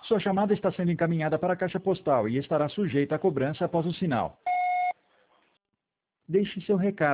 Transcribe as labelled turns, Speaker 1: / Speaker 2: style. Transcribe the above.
Speaker 1: Sua chamada está sendo encaminhada para a caixa postal e estará sujeita a cobrança após o sinal. Deixe seu recado.